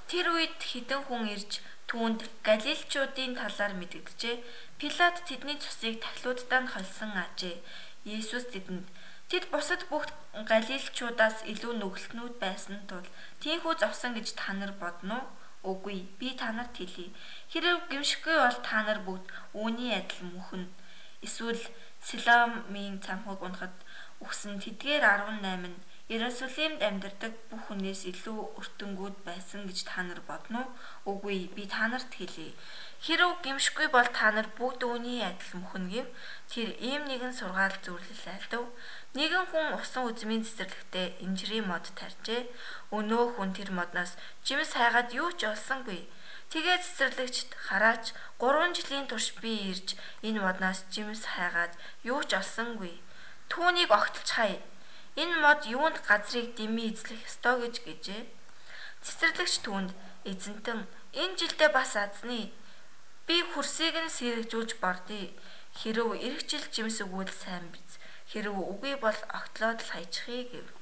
Тэр үед хэдэн хүн ирж түүнд галилчуудын талаар мэдэгджээ. Пилат тэдний цусыг тахилуудаа нь холсон аажээ. Есүс тэдэнд "Тэд бусад бүх галилчуудаас илүү нүгэлтнүүд байсан тул тийхүү зовсон гэж та нар бодно уу? Үгүй, би та нарт хэлье. Хэрэв гэмшихгүй бол та нар бүгд үүний адил мөхнө." Эсвэл Силомын цамхаг унахад үхсэн тэдгээр 18 нь Иерусалимд амьдардаг бүх хүнээс илүү өртөнгүүд байсан гэж та нар бодно уу? Үгүй, би та нарт хэлье. Хэрэв гэмшихгүй бол та нар бүгд үүний адил мөхнө гэв. Тэр ийм нэгэн сургаал зөвлөл айлдав. Нэгэн хүн усан үзмийн цэцэрлэгтээ инжирийн мод тарьжээ. Өнөө хүн тэр модноос жимс хайгаад юу ч олсонгүй. Тэгээд цэцэрлэгчд "Хараач, 3 жилийн турш би ирж энэ модноос жимс хайгаад юу ч олсонгүй. Түүнийг огтлж хай. Энэ мод юунд газрыг дэмий эзлэх ёстой" гэжээ. Цэцэрлэгч түүнд "Эзэнтэн, энэ жилдээ бас азны. Би хөрсийг нь сэргэжүүлж бордъё. Хэрэв эх жил жимс өгвөл сайн биз. Хэрэв үгүй бол огтлоод л хайчихъя" гэв.